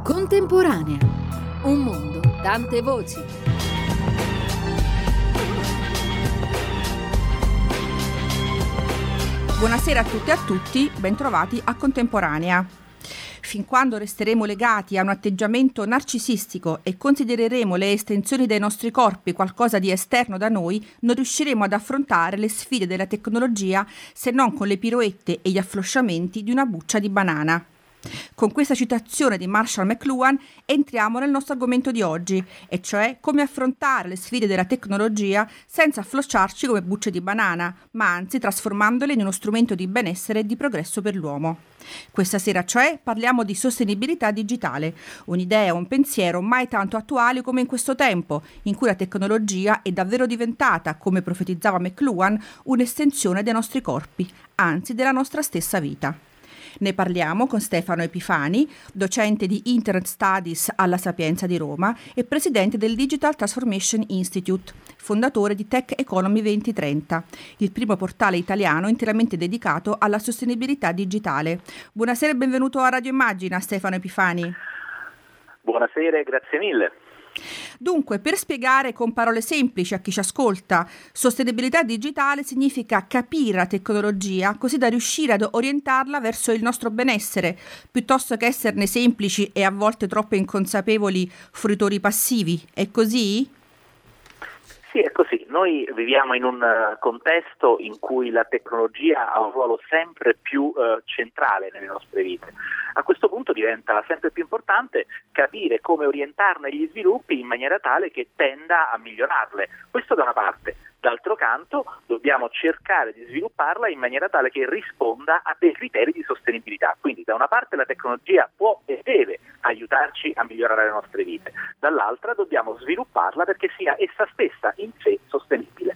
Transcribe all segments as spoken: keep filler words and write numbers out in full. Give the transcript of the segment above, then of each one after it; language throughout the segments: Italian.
Contemporanea. Un mondo, tante voci. Buonasera a tutte e a tutti, bentrovati a Contemporanea. Fin quando resteremo legati a un atteggiamento narcisistico e considereremo le estensioni dei nostri corpi qualcosa di esterno da noi, non riusciremo ad affrontare le sfide della tecnologia se non con le piroette e gli afflosciamenti di una buccia di banana. Con questa citazione di Marshall McLuhan entriamo nel nostro argomento di oggi, e cioè come affrontare le sfide della tecnologia senza afflosciarci come bucce di banana, ma anzi trasformandole in uno strumento di benessere e di progresso per l'uomo. Questa sera, cioè, parliamo di sostenibilità digitale, un'idea, un pensiero mai tanto attuali come in questo tempo, in cui la tecnologia è davvero diventata, come profetizzava McLuhan, un'estensione dei nostri corpi, anzi della nostra stessa vita. Ne parliamo con Stefano Epifani, docente di Internet Studies alla Sapienza di Roma e presidente del Digital Transformation Institute, fondatore di Tech Economy duemilatrenta, il primo portale italiano interamente dedicato alla sostenibilità digitale. Buonasera e benvenuto a Radio Immagina, Stefano Epifani. Buonasera e grazie mille. Dunque, per spiegare con parole semplici a chi ci ascolta, sostenibilità digitale significa capire la tecnologia così da riuscire ad orientarla verso il nostro benessere, piuttosto che esserne semplici e a volte troppo inconsapevoli fruitori passivi. È così? Sì, è così. Noi viviamo in un contesto in cui la tecnologia ha un ruolo sempre più uh, centrale nelle nostre vite. A questo punto diventa sempre più importante capire come orientarne gli sviluppi in maniera tale che tenda a migliorarle. Questo da una parte. D'altro canto dobbiamo cercare di svilupparla in maniera tale che risponda a dei criteri di sostenibilità. Quindi da una parte la tecnologia può e deve aiutarci a migliorare le nostre vite, dall'altra dobbiamo svilupparla perché sia essa stessa in sé sostenibile.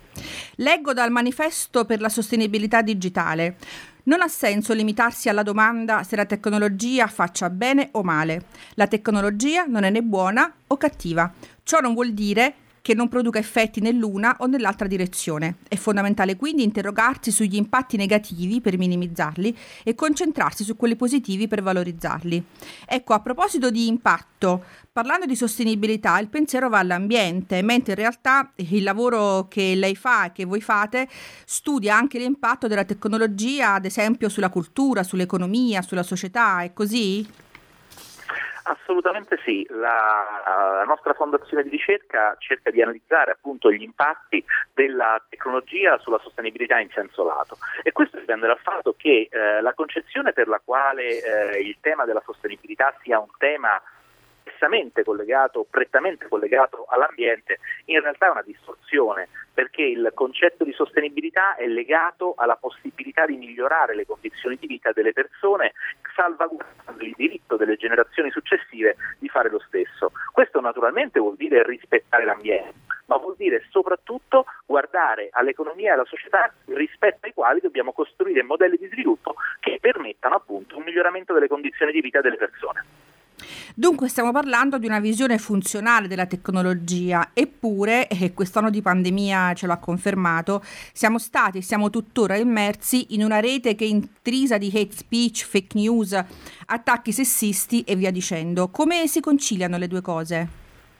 Leggo dal Manifesto per la sostenibilità digitale. Non ha senso limitarsi alla domanda se la tecnologia faccia bene o male. La tecnologia non è né buona o cattiva. Ciò non vuol dire che non produca effetti nell'una o nell'altra direzione. È fondamentale quindi interrogarsi sugli impatti negativi per minimizzarli e concentrarsi su quelli positivi per valorizzarli. Ecco, a proposito di impatto, parlando di sostenibilità, il pensiero va all'ambiente, mentre in realtà il lavoro che lei fa e che voi fate studia anche l'impatto della tecnologia, ad esempio sulla cultura, sull'economia, sulla società, è così? Assolutamente sì, la, la nostra fondazione di ricerca cerca di analizzare appunto gli impatti della tecnologia sulla sostenibilità in senso lato, e questo dipende dal fatto che eh, la concezione per la quale eh, il tema della sostenibilità sia un tema strettamente collegato, prettamente collegato all'ambiente, in realtà è una distorsione, perché il concetto di sostenibilità è legato alla possibilità di migliorare le condizioni di vita delle persone, salvaguardando il diritto delle generazioni successive di fare lo stesso. Questo naturalmente vuol dire rispettare l'ambiente, ma vuol dire soprattutto guardare all'economia e alla società rispetto ai quali dobbiamo costruire modelli di sviluppo che permettano appunto un miglioramento delle condizioni di vita delle persone. Dunque stiamo parlando di una visione funzionale della tecnologia, eppure, e quest'anno di pandemia ce l'ha confermato, siamo stati e siamo tuttora immersi in una rete che è intrisa di hate speech, fake news, attacchi sessisti e via dicendo. Come si conciliano le due cose?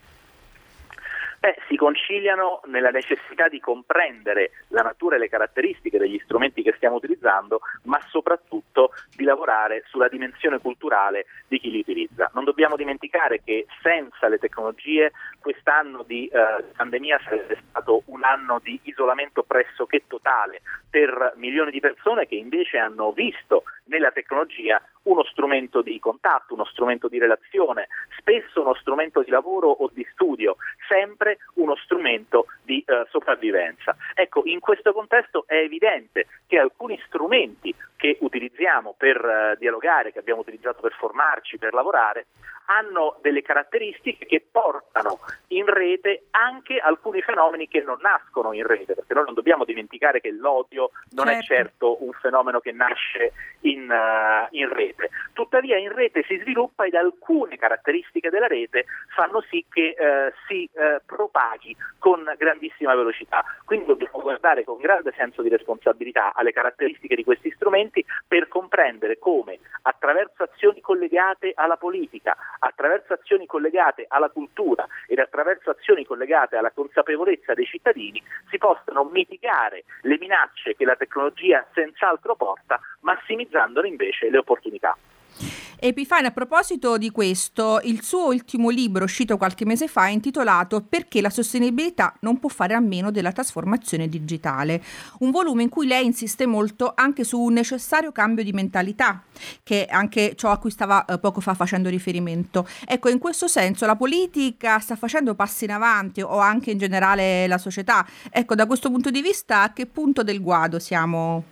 Beh, si conciliano nella necessità di comprendere la natura e le caratteristiche degli strumenti che stiamo utilizzando, ma soprattutto di lavorare sulla dimensione culturale di chi li utilizza. Non dobbiamo dimenticare che senza le tecnologie quest'anno di eh, pandemia sarebbe stato un anno di isolamento pressoché totale per milioni di persone che invece hanno visto nella tecnologia uno strumento di contatto, uno strumento di relazione, spesso uno strumento di lavoro o di studio, sempre uno strumento di eh, sopravvivenza. Ecco, in questo contesto è evidente che alcuni strumenti che utilizziamo per eh, dialogare, che abbiamo utilizzato per formarci, per lavorare, hanno delle caratteristiche che portano in rete anche alcuni fenomeni che non nascono in rete, perché noi non dobbiamo dimenticare che l'odio non certo. è certo un fenomeno che nasce in in, uh, in rete. Tuttavia in rete si sviluppa ed alcune caratteristiche della rete fanno sì che uh, si uh, propaghi con grandissima velocità. Quindi dobbiamo guardare con grande senso di responsabilità alle caratteristiche di questi strumenti per comprendere come attraverso azioni collegate alla politica, attraverso azioni collegate alla cultura ed attraverso azioni collegate alla consapevolezza dei cittadini si possano mitigare le minacce che la tecnologia senz'altro porta, massimizzandone invece le opportunità. Epifania, a proposito di questo, il suo ultimo libro, uscito qualche mese fa, è intitolato Perché la sostenibilità non può fare a meno della trasformazione digitale, un volume in cui lei insiste molto anche su un necessario cambio di mentalità, che è anche ciò a cui stava eh, poco fa facendo riferimento. Ecco, in questo senso la politica sta facendo passi in avanti, o anche in generale la società. Ecco, da questo punto di vista, a che punto del guado siamo?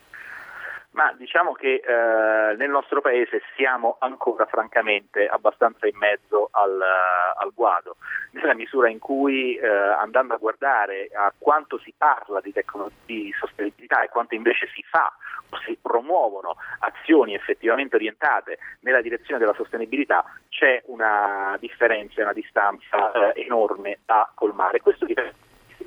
Ma diciamo che eh, nel nostro paese siamo ancora francamente abbastanza in mezzo al, al guado, nella misura in cui eh, andando a guardare a quanto si parla di, tecno- di sostenibilità e quanto invece si fa o si promuovono azioni effettivamente orientate nella direzione della sostenibilità, c'è una differenza, una distanza eh, enorme da colmare. Questo dipende.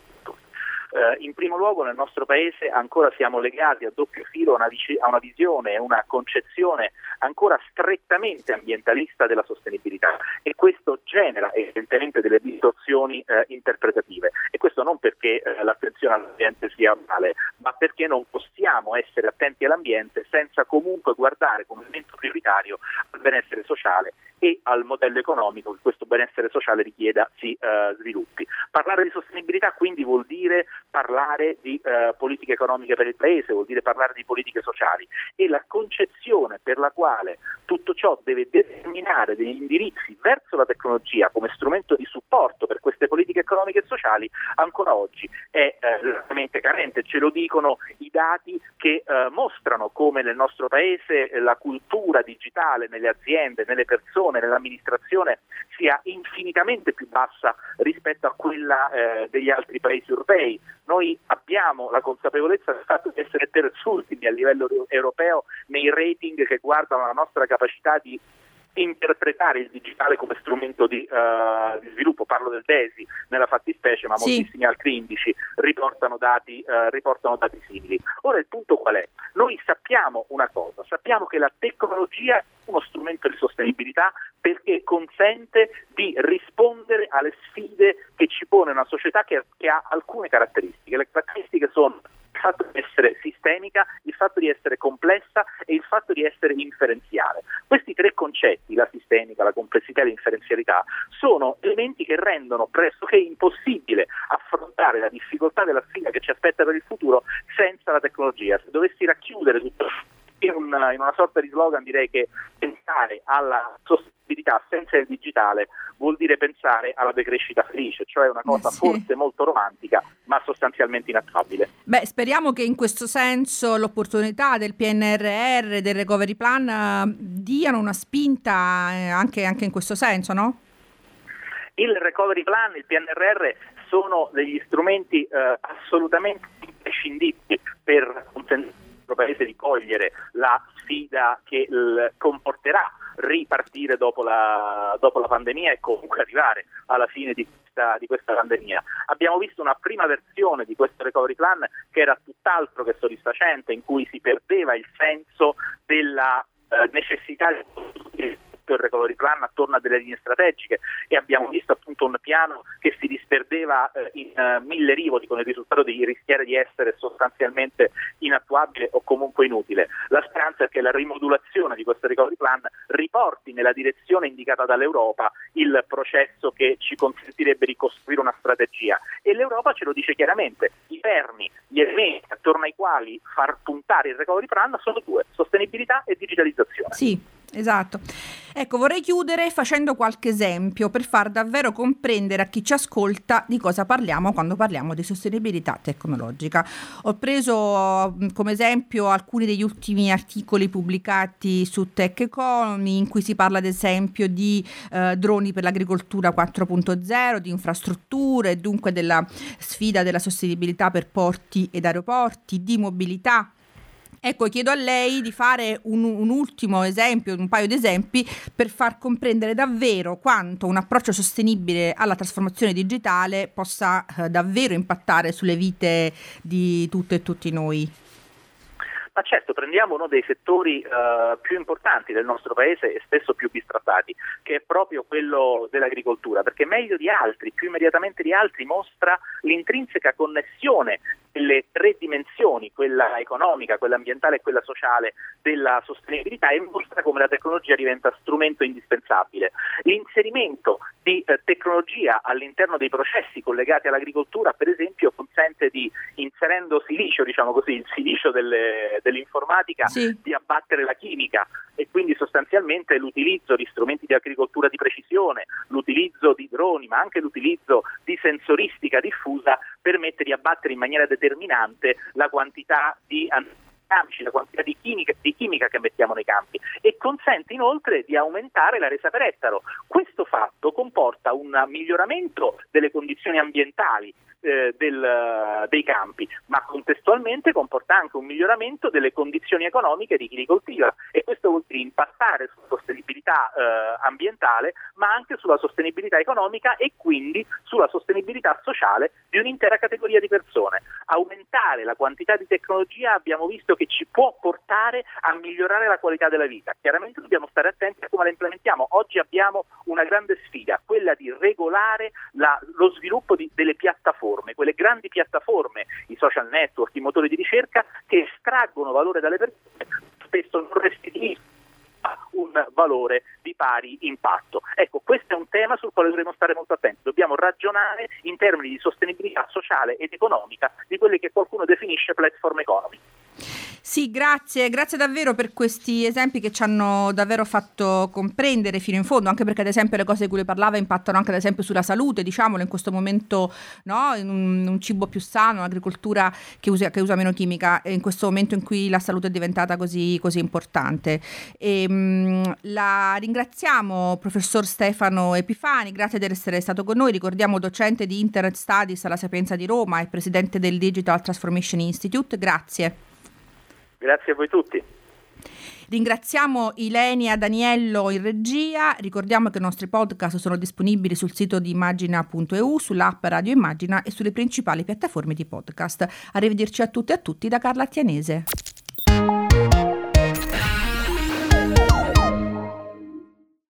Uh, in primo luogo nel nostro paese ancora siamo legati a doppio filo a una, vic- a una visione, una concezione ancora strettamente ambientalista della sostenibilità, e questo genera evidentemente delle distorsioni uh, interpretative, e questo non perché uh, l'attenzione all'ambiente sia male, ma perché non possiamo essere attenti all'ambiente senza comunque guardare come elemento prioritario al benessere sociale e al modello economico che questo benessere sociale richieda si uh, sviluppi. Parlare di sostenibilità quindi vuol dire parlare di uh, politiche economiche per il paese, vuol dire parlare di politiche sociali, e la concezione per la quale tutto ciò deve determinare degli indirizzi verso la tecnologia come strumento di supporto per queste politiche economiche e sociali ancora oggi è veramente uh, carente. Ce lo dicono i dati che uh, mostrano come nel nostro paese la cultura digitale nelle aziende, nelle persone, nell'amministrazione sia infinitamente più bassa rispetto a quella eh, degli altri paesi europei. Noi abbiamo la consapevolezza del fatto di essere terzultimi a livello europeo nei rating che guardano la nostra capacità di interpretare il digitale come strumento di, uh, di sviluppo. Parlo del D E S I nella fattispecie, ma sì. moltissimi altri indici riportano dati, uh, riportano dati simili. Ora il punto qual è? Noi sappiamo una cosa, sappiamo che la tecnologia è uno strumento di sostenibilità perché consente di rispondere alle sfide che ci pone una società che, che ha alcune caratteristiche. Le caratteristiche sono il fatto di essere sistemica, il fatto di essere complessa e il fatto di essere inferenziale. Questi tre concetti, la sistemica, la complessità e l'inferenzialità, sono elementi che rendono pressoché impossibile affrontare la difficoltà della sfida che ci aspetta per il futuro senza la tecnologia. Se dovessi racchiudere tutto in una, in una sorta di slogan, direi che pensare alla sostenibilità senza il digitale vuol dire pensare alla decrescita felice, cioè una cosa sì. forse molto romantica ma sostanzialmente inattuabile. Beh, speriamo che in questo senso l'opportunità del P N R R, del Recovery Plan uh, diano una spinta eh, anche, anche in questo senso, no? Il Recovery Plan, il P N R R sono degli strumenti eh, assolutamente imprescindibili per consentire al paese di cogliere la sfida che l- comporterà ripartire dopo la, dopo la pandemia e comunque arrivare alla fine di questa, di questa pandemia. Abbiamo visto una prima versione di questo Recovery Plan che era tutt'altro che soddisfacente, in cui si perdeva il senso della eh, necessità di il Recovery Plan attorno a delle linee strategiche, e abbiamo visto appunto un piano che si disperdeva eh, in uh, mille rivoli, con il risultato di rischiare di essere sostanzialmente inattuabile o comunque inutile. La speranza è che la rimodulazione di questo Recovery Plan riporti nella direzione indicata dall'Europa il processo che ci consentirebbe di costruire una strategia, e l'Europa ce lo dice chiaramente: i perni, gli elementi attorno ai quali far puntare il Recovery Plan sono due: sostenibilità e digitalizzazione. Sì. Esatto. Ecco, vorrei chiudere facendo qualche esempio per far davvero comprendere a chi ci ascolta di cosa parliamo quando parliamo di sostenibilità tecnologica. Ho preso come esempio alcuni degli ultimi articoli pubblicati su Tech Economy, in cui si parla ad esempio di eh, droni per l'agricoltura quattro punto zero, di infrastrutture, dunque della sfida della sostenibilità per porti ed aeroporti, di mobilità, Ecco, chiedo a lei di fare un, un ultimo esempio, un paio di esempi per far comprendere davvero quanto un approccio sostenibile alla trasformazione digitale possa eh, davvero impattare sulle vite di tutte e tutti noi. Ma certo, prendiamo uno dei settori uh, più importanti del nostro paese e spesso più bistrattati, che è proprio quello dell'agricoltura, perché meglio di altri, più immediatamente di altri, mostra l'intrinseca connessione delle tre dimensioni, quella economica, quella ambientale e quella sociale, della sostenibilità, e mostra come la tecnologia diventa strumento indispensabile. L'inserimento di eh, tecnologia all'interno dei processi collegati all'agricoltura, per esempio, consente di, inserendo silicio, diciamo così, il silicio delle, dell'informatica, sì, di abbattere la chimica, e quindi sostanzialmente l'utilizzo di strumenti di agricoltura di precisione, l'utilizzo di droni, ma anche l'utilizzo di sensoristica diffusa permette di abbattere in maniera determinante la quantità di la quantità di chimica, di chimica che mettiamo nei campi, e consente inoltre di aumentare la resa per ettaro. Questo fatto comporta un miglioramento delle condizioni ambientali eh, del, dei campi, ma contestualmente comporta anche un miglioramento delle condizioni economiche di chi li coltiva, e questo vuol dire impattare sulla sostenibilità eh, ambientale, ma anche sulla sostenibilità economica e quindi sulla sostenibilità sociale di un'intera categoria di persone. Aumentare la quantità di tecnologia abbiamo visto che ci può portare a migliorare la qualità della vita. Chiaramente dobbiamo stare attenti a come la implementiamo. Oggi abbiamo una grande sfida, quella di regolare la, lo sviluppo di, delle piattaforme, quelle grandi piattaforme, i social network, i motori di ricerca che estraggono valore dalle persone, spesso non restituiscono un valore di pari impatto. Ecco, questo è un tema sul quale dovremo stare molto attenti. Dobbiamo ragionare in termini di sostenibilità sociale ed economica di quelle che qualcuno definisce platform economy. Sì, grazie, grazie davvero per questi esempi che ci hanno davvero fatto comprendere fino in fondo, anche perché ad esempio le cose di cui le parlava impattano anche ad esempio sulla salute, diciamolo, in questo momento, no, in un, un cibo più sano, un'agricoltura che usa, che usa meno chimica, in questo momento in cui la salute è diventata così, così importante. E, mh, la ringraziamo, professor Stefano Epifani, grazie di essere stato con noi. Ricordiamo docente di Internet Studies alla Sapienza di Roma e presidente del Digital Transformation Institute. Grazie. Grazie a voi tutti. Ringraziamo Ilenia Daniello in regia. Ricordiamo che i nostri podcast sono disponibili sul sito di immagina punto e u, sull'app Radio Immagina e sulle principali piattaforme di podcast. Arrivederci a tutte e a tutti da Carla Attianese.